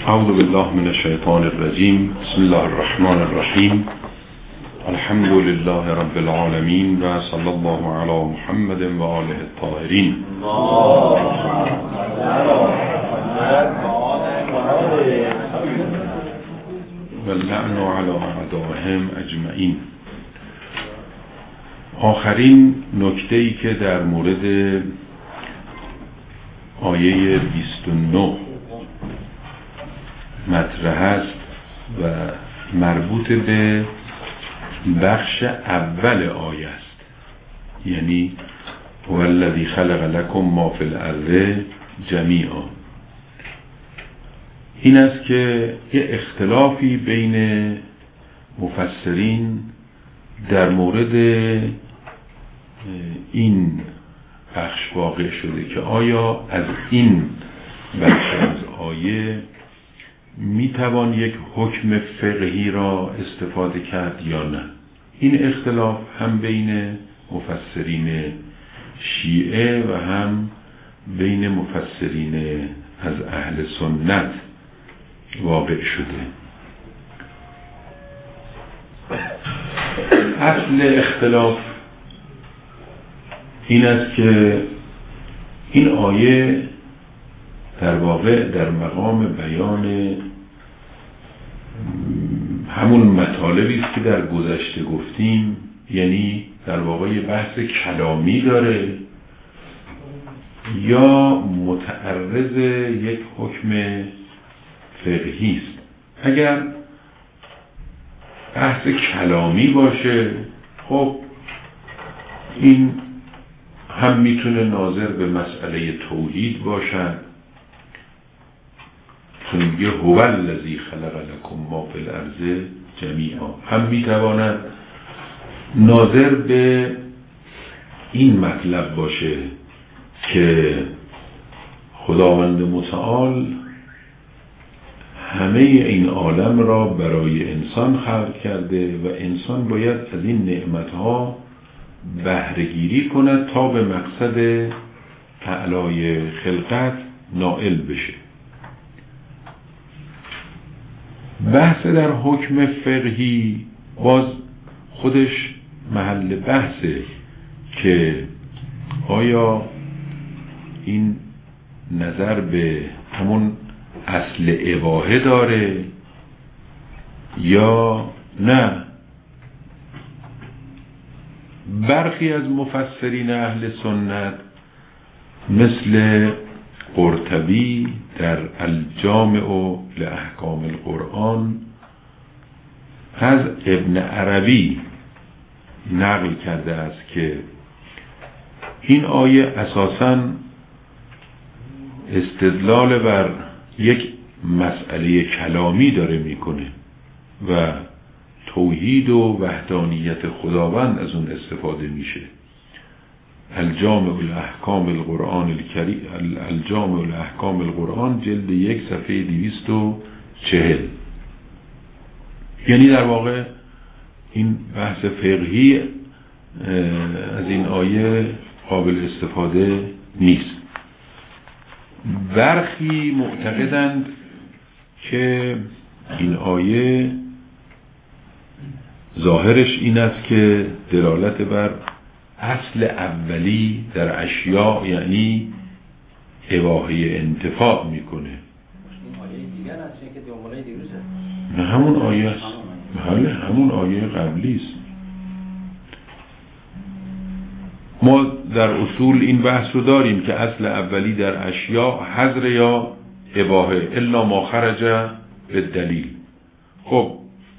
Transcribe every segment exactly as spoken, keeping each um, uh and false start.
اعوذ بالله من الشیطان الرجیم. بسم الله الرحمن الرحیم. الحمد لله رب العالمین و صلی الله علی محمد و آله الطاهرین. و اللعن علی اعدائهم اجمعین. آخرین نکته‌ای که در مورد آیه بیست و نه مطرح است و مربوط به بخش اول آیه است، یعنی هو الذی خلق لکم ما فی الارض جمیعا. این است که یه اختلافی بین مفسرین در مورد این بخش واقع شده که آیا از این بخش از آیه میتوان یک حکم فقهی را استفاده کرد یا نه. این اختلاف هم بین مفسرین شیعه و هم بین مفسرین از اهل سنت واقع شده. اصل اختلاف این است که این آیه در واقع در مقام بیان همون مطالبی است که در گذشته گفتیم، یعنی در واقع بحث کلامی داره یا متعرض یک حکم فقهی است. اگر بحث کلامی باشه، خب این هم میتونه ناظر به مسئله توحید باشد، چون میگه هو الذی خلق لکم ما فی الارض جمیعا، هم میتواند ناظر به این مطلب باشه که خداوند متعال همه این عالم را برای انسان خلق کرده و انسان باید از این نعمتها بهره‌گیری کند تا به مقصد اعلای خلقت نائل بشه. بحث در حکم فقهی باز خودش محل بحثه که آیا این نظر به همون اصل اباحه داره یا نه. برخی از مفسرین اهل سنت مثل قرطبی در الجامع لاحکام القرآن از ابن عربی نقل کرده است که این آیه اساساً استدلال بر یک مسئله کلامی داره میکنه و توحید و وحدانیت خداوند از اون استفاده میشه. الجامع الاحکام القرآن الکریم، الجامع الاحکام القرآن، جلد یک، صفحه دویست و چهل. یعنی در واقع این بحث فقهی از این آیه قابل استفاده نیست. برخی معتقدند که این آیه ظاهرش این است که دلالت بر اصل اولی در اشیاء، یعنی اباحه انتفاع میکنه. نه همون آیه است، بله همون آیه قبلی است. ما در اصول این بحث رو داریم که اصل اولی در اشیاء حظر یا اباحه الا ما خرج به دلیل. خب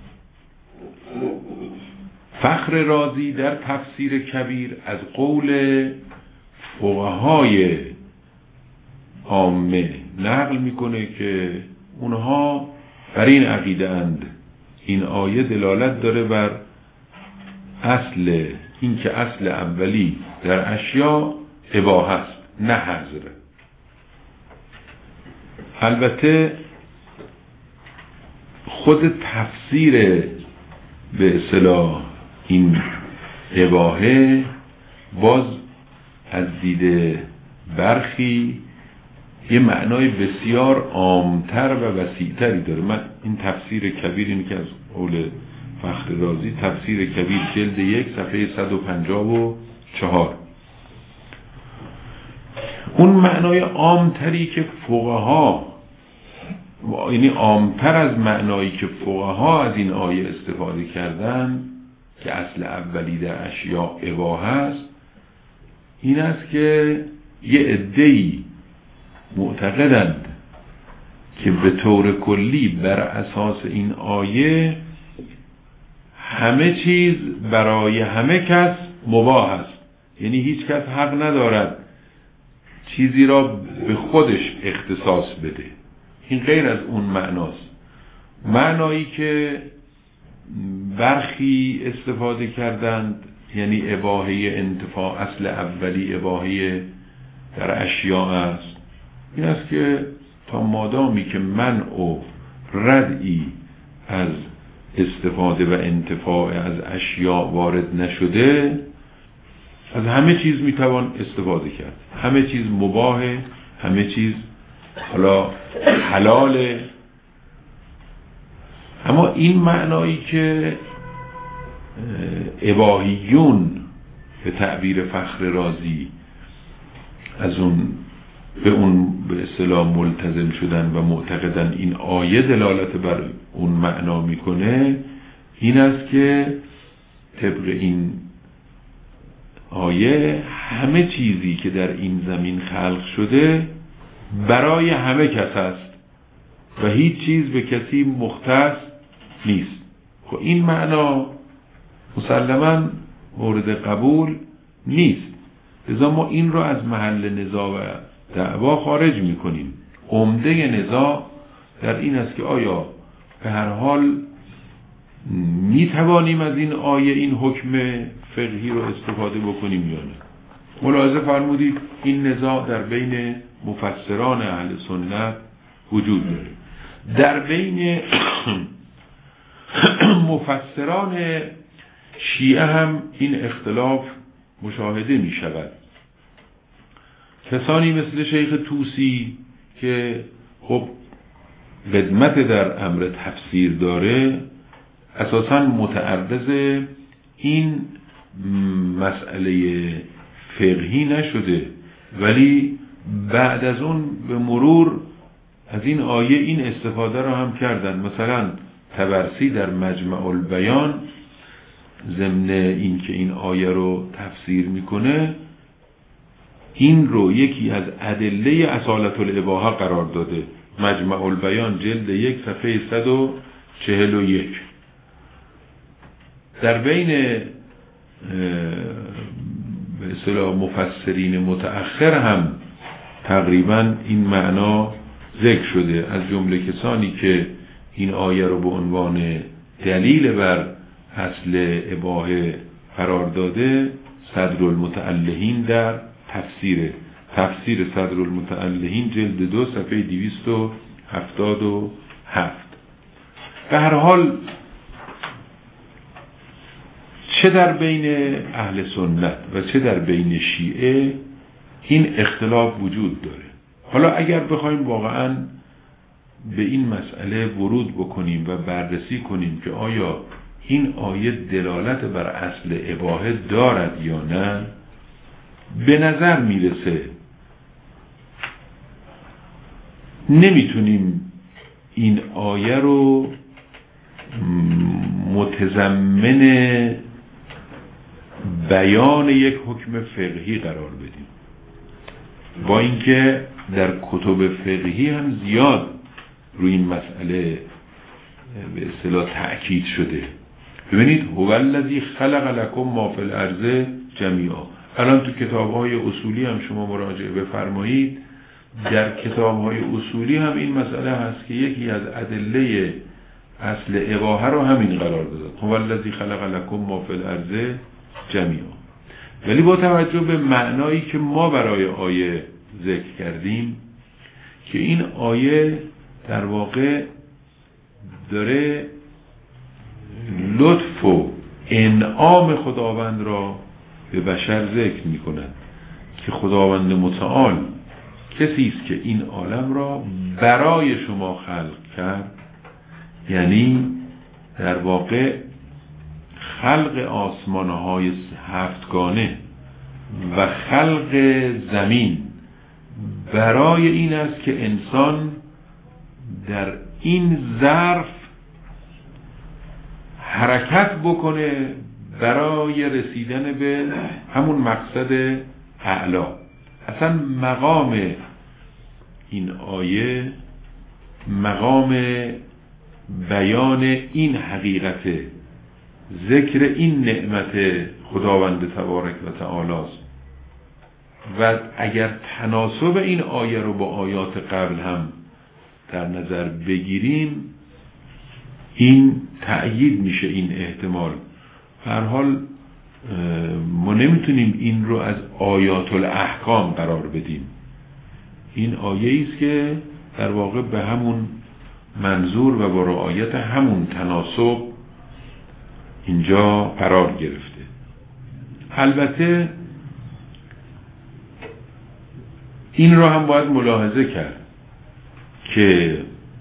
فخر رازی در تفسیر کبیر از قول فقهای عامه نقل میکنه که اونها بر این عقیده اند این آیه دلالت داره بر اصل، این که اصل اولی در اشیاء اباحه است نه حظر. البته خود تفسیر به اصطلاح این اباحه باز از دید برخی یه معنای بسیار عامتر و وسیعتری داره. من این تفسیر کبیر، این که از قول فخر رازی، تفسیر کبیر جلد یک صفحه صد و پنجاه و چهار، اون معنای عامتری که فقها، یعنی عامتر از معنایی که فقها از این آیه استفاده کردن که اصل اولی در اشیاء اباحه است، این است که یه عده‌ای معتقدند که به طور کلی بر اساس این آیه همه چیز برای همه کس مباح است، یعنی هیچ کس حق ندارد چیزی را به خودش اختصاص بده. این غیر از اون معناست. معنایی که برخی استفاده کردند، یعنی اباحه انتفاع، اصل اولی اباحه در اشیاء است، این است که تا مادامی که منع و ردعی از استفاده و انتفاع از اشیاء وارد نشده، از همه چیز میتوان استفاده کرد، همه چیز مباحه، همه چیز حالا حلاله. اما این معنایی که اباحیون به تعبیر فخر رازی از اون به اون به اصطلاح ملتزم شدن و معتقدن این آیه دلالت بر اون معنا میکنه، این است که طبق این آیه همه چیزی که در این زمین خلق شده برای همه کس است و هیچ چیز به کسی مختص نیست. خب این معنا مسلماً مورد قبول نیست، لذا ما این رو از محل نزاع و دعوا خارج میکنیم. عمده نزاع در این است که آیا به هر حال میتوانیم از این آیه این حکم فقهی رو استفاده بکنیم یا نه. ملاحظه فرمودید این نزاع در بین مفسران اهل سنت وجود داره. در بین مفسران شیعه هم این اختلاف مشاهده می شود. کسانی مثل شیخ طوسی که خب قدمت در امر تفسیر داره، اساساً متعرض این مسئله فقهی نشده، ولی بعد از اون به مرور از این آیه این استفاده رو هم کردن. مثلا طبرسی در مجمع البیان ضمن این که این آیه رو تفسیر میکنه، این رو یکی از ادله اصالت الاباحه قرار داده. مجمع البیان جلد یک صفحه صد و چهل و یک. در بین به اصطلاح مفسرین متأخر هم تقریبا این معنا ذکر شده، از جمله کسانی که این آیه رو به عنوان دلیل بر اصل اباحه قرار داده صدر المتألهین در تفسیر تفسیر صدر المتألهین جلد دو صفحه دویست و هفتاد و هفت. به هر حال چه در بین اهل سنت و چه در بین شیعه این اختلاف وجود داره. حالا اگر بخوایم واقعاً به این مسئله ورود بکنیم و بررسی کنیم که آیا این آیه دلالت بر اصل اباحه دارد یا نه، به نظر میرسه نمیتونیم این آیه رو متضمن بیان یک حکم فقهی قرار بدیم، با اینکه در کتب فقهی هم زیاد روی این مسئله به اصطلاح تأکید شده. ببینید هو الذی خلق لکم ما فی الارض جمیعا. الان تو کتاب‌های اصولی هم شما مراجعه بفرمایید، در کتاب‌های اصولی هم این مسئله هست که یکی از ادله اصل اباحه رو همین قرار داد، هو الذی خلق لکم ما فی الارض جمیعا. ولی با توجه به معنایی که ما برای آیه ذکر کردیم که این آیه در واقع داره لطف و انعام خداوند را به بشر ذکر می کند که خداوند متعال کسی است که این عالم را برای شما خلق کرد، یعنی در واقع خلق آسمان‌های هفتگانه و خلق زمین برای این است که انسان در این ظرف حرکت بکنه برای رسیدن به همون مقصد اعلی. اصلا مقام این آیه مقام بیان این حقیقت، ذکر این نعمت خداوند تبارک و تعالی است. و اگر تناسب این آیه رو با آیات قبل هم در نظر بگیریم، این تأیید میشه این احتمال. هر حال ما نمیتونیم این رو از آیات الاحکام قرار بدیم. این آیه است که در واقع به همون منظور و با رعایت همون تناسب اینجا قرار گرفته. البته این رو هم باید ملاحظه کرد که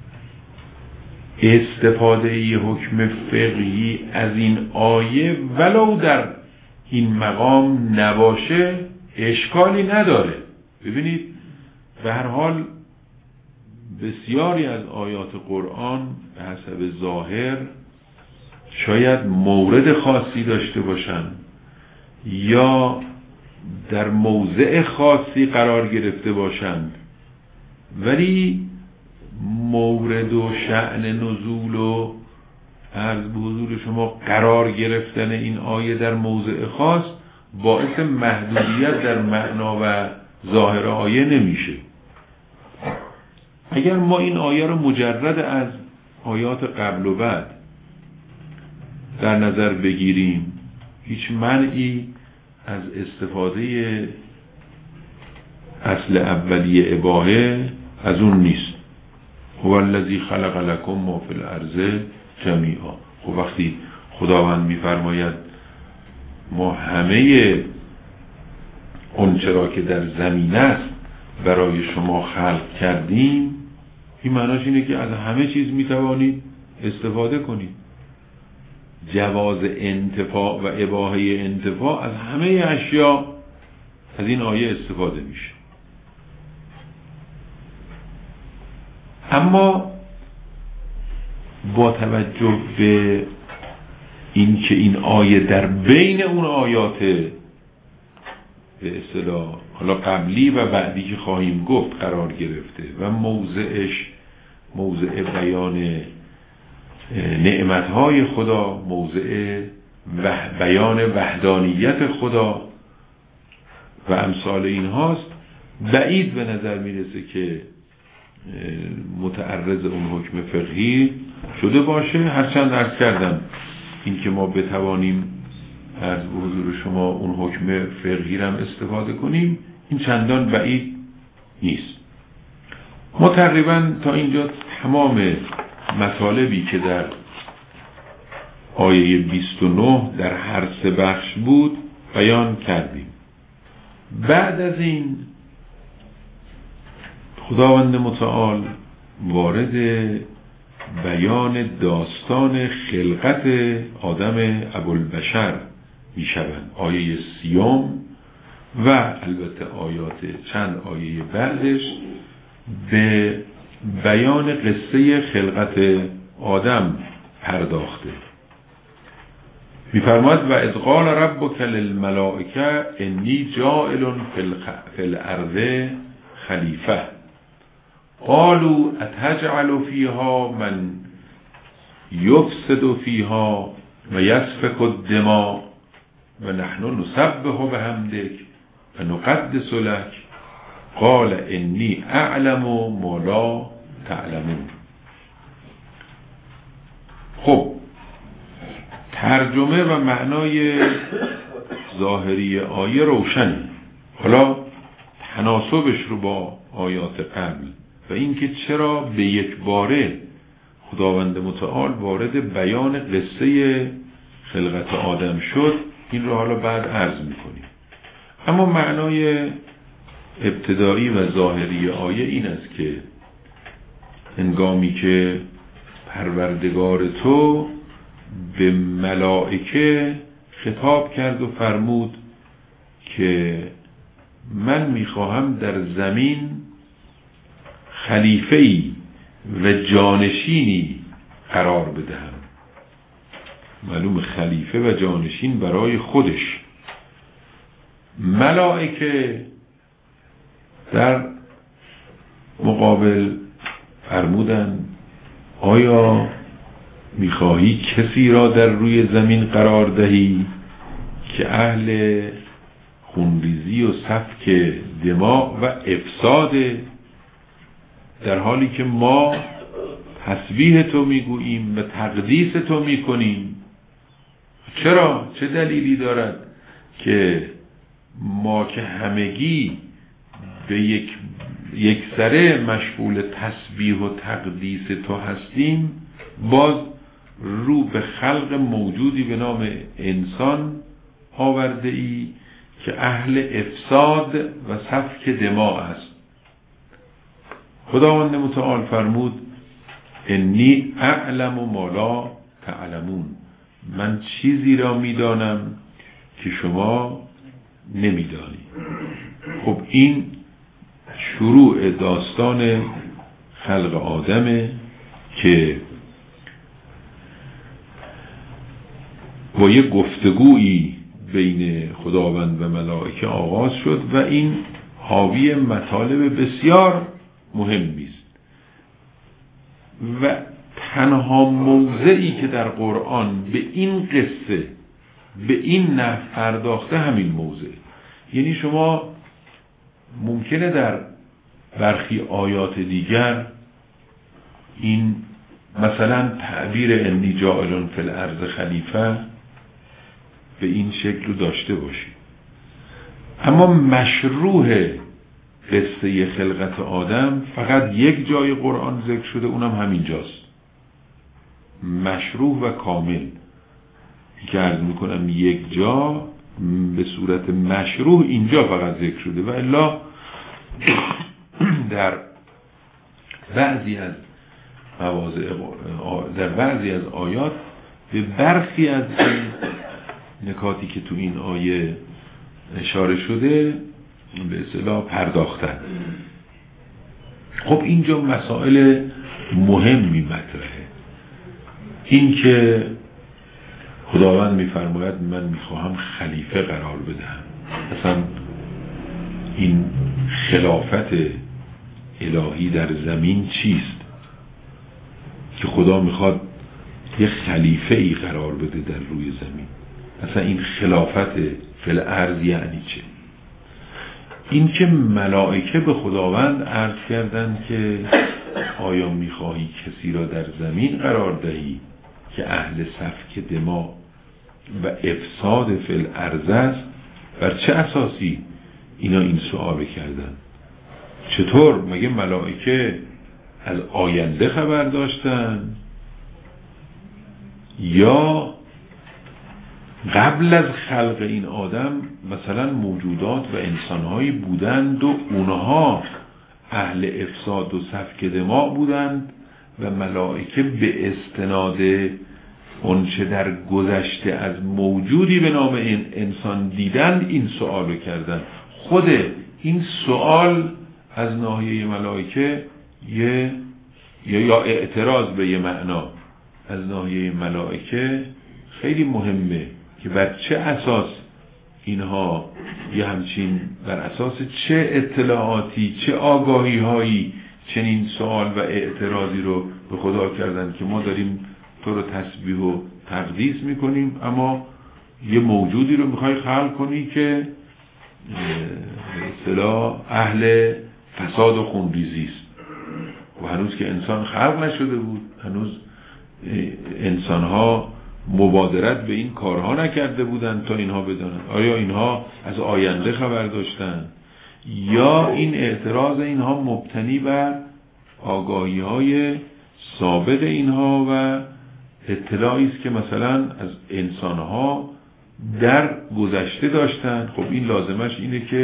استفاده ی حکم فقهی از این آیه ولو در این مقام نباشه اشکالی نداره. ببینید به هر حال بسیاری از آیات قرآن به حسب ظاهر شاید مورد خاصی داشته باشند یا در موضع خاصی قرار گرفته باشند، ولی مورد و شأن نزول و عرض به حضور شما قرار گرفتن این آیه در موضع خاص باعث محدودیت در معنا و ظاهر آیه نمیشه. اگر ما این آیه رو مجرد از آیات قبل و بعد در نظر بگیریم، هیچ منعی از استفاده اصل اولیه اباحه از اون نیست. هو الذی خلق لکم ما فی الارض جمیعا. خب وقتی خداوند میفرماید ما همه اونچه را که در زمین است برای شما خلق کردیم، این معناش اینه که از همه چیز میتوانید استفاده کنید. جواز انتفاع و اباحه انتفاع از همه اشیاء از این آیه استفاده میشه. اما با توجه به این که این آیه در بین اون آیات به اصطلاح حالا قبلی و بعدی که خواهیم گفت قرار گرفته و موضعش موضع بیان نعمتهای خدا، موضع بیان وحدانیت خدا و امثال این هاست، بعید به نظر میرسه که متعرض اون حکم فقهی شده باشه. هرچند عرض کردم این که ما بتوانیم از حضور شما اون حکم فقهی رو هم استفاده کنیم این چندان بعید نیست. ما تقریبا تا اینجا تمام مطالبی که در آیه بیست و نه در هر سه بخش بود بیان کردیم. بعد از این خداوند متعال وارد بیان داستان خلقت آدم ابوالبشر می شوند. آیه سیوم و البته آیات چند آیه بعدش به بیان قصه خلقت آدم پرداخته. می فرماید و اذ قال ربک للملائکه انی جاعل فی الارض خلیفه قالوا اتجعل فیها من یفسد فیها و یسفک الدماء و نحن نسبح بحمدک و نقدس لک قال انی اعلم ما لا تعلمون. خب ترجمه و معنای ظاهری آیه روشنه. حالا تناسبش رو با آیات قبل و اینکه چرا به یک باره خداوند متعال وارد بیان قصه خلقت آدم شد، این رو حالا بعد عرض میکنیم. اما معنای ابتدایی و ظاهری آیه این است که هنگامی که پروردگار تو به ملائکه خطاب کرد و فرمود که من میخواهم در زمین خلیفه‌ای و جانشینی قرار بدهم. معلوم خلیفه و جانشین برای خودش. ملائکه در مقابل فرمودن آیا میخواهی کسی را در روی زمین قرار دهی که اهل خونریزی و سفک دماغ و افساد، در حالی که ما تسبیح تو میگوییم و تقدیس تو میکنیم؟ چرا؟ چه دلیلی دارد که ما که همگی به یک یک سره مشغول تسبیح و تقدیس تو هستیم، باز رو به خلق موجودی به نام انسان آورده ای که اهل افساد و سفک دماغ است؟ خداوند متعال فرمود انی اعلم ما لا تعلمون، من چیزی را میدانم که شما نمیدانی. خب این شروع داستان خلق آدمه که با یک گفتگویی بین خداوند و ملائکه آغاز شد و این حاوی مطالب بسیار مهمی است و تنها موضعی که در قرآن به این قصه به این نحو پرداخته همین موضع. یعنی شما ممکنه در برخی آیات دیگر این مثلا تعبیر انی جاعل فی الارض خلیفه به این شکل رو داشته باشید، اما مشروع قصه خلقت آدم فقط یک جای قرآن ذکر شده، اونم همین جاست، مشروع و کامل که عرض میکنم یک جا به صورت مشروع اینجا فقط ذکر شده و الا در بعضی از مواضع در بعضی از آیات به برخی از این نکاتی که تو این آیه اشاره شده به اصطلاح پرداختن. خب اینجا مسائل مهمی مطرحه. این که خداوند میفرماید من میخواهم خلیفه قرار بدهم، اصلا این خلافت الهی در زمین چیست که خدا میخواد یه خلیفه ای قرار بده در روی زمین؟ اصلا این خلافت فی الارض یعنی چه؟ این که ملائکه به خداوند عرض کردن که آیا میخواهی کسی را در زمین قرار دهی که اهل سفک دماغ و افساد فی الارض است؟ بر چه اساسی اینا این سوال کردن؟ چطور؟ مگه ملائکه از آینده خبر داشتن یا قبل از خلق این آدم مثلا موجودات و انسانهایی بودند و اونها اهل افساد و سفک دماغ بودند و ملائکه به استناد اونچه در گذشته از موجودی به نام این انسان دیدند این سوال رو کردن؟ خود این سوال از ناحیه ملائکه یه یا اعتراض به یه معنا از ناحیه ملائکه خیلی مهمه که بر چه اساس اینها یه همچین بر اساس چه اطلاعاتی چه آگاهی هایی چنین سوال و اعتراضی رو به خدا کردن که ما داریم تو رو تسبیح و تقدیس میکنیم اما یه موجودی رو میخوای خلق کنی که به اصطلاح اهل فساد و خونریزی است. و هنوز که انسان خلق نشده بود، هنوز انسانها مبادرت به این کارها نکرده بودند تا اینها بدانند. آیا اینها از آینده خبر داشتند یا این اعتراض اینها مبتنی بر آگاهی های سابق اینها و اطلاعی است که مثلا از انسانها در گذشته داشتند؟ خب این لازمش اینه که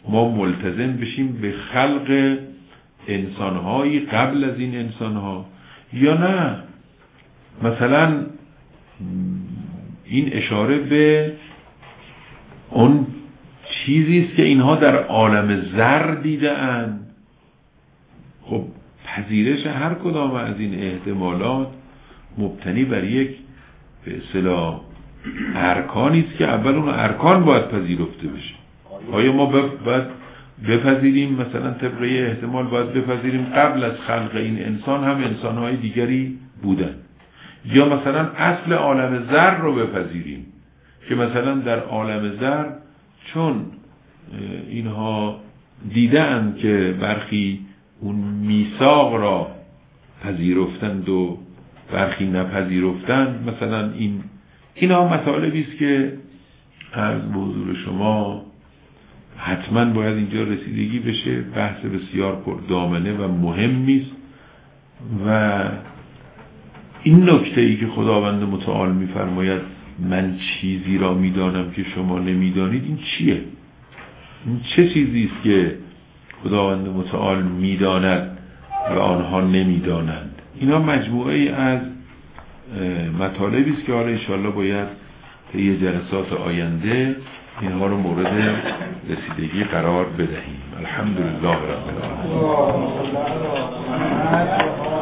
ما ملتزم بشیم به خلق انسانهایی قبل از این انسانها، یا نه مثلا این اشاره به اون چیزی است که اینها در عالم ذر دیده اند. خب پذیرش هر کدام از این احتمالات مبتنی بر یک به اصطلاح ارکانی است که اول اون ارکان باید پذیرفته بشه. آیا ما باید بپذیریم مثلا طبق احتمال باید بپذیریم قبل از خلق این انسان هم انسانهای دیگری بودن، یا مثلا اصل عالم ذر رو بپذیریم که مثلا در عالم ذر چون اینها دیدن که برخی اون میثاق را پذیرفتند و برخی نپذیرفتند، مثلا این اینا مطالبی است که از حضور شما حتما باید اینجا رسیدگی بشه. بحث بسیار پردامنه و مهمی است و این نکته ای که خداوند متعال میفرماید من چیزی را میدانم که شما نمیدانید، این چیه؟ این چه چیزی است که خداوند متعال میداند و آنها نمیدانند؟ اینا مجموعه ای از مطالبی است که حالا انشاءالله باید طی جلسات آینده اینها رو مورد رسیدگی قرار بدهیم. الحمدلله رب العالمین.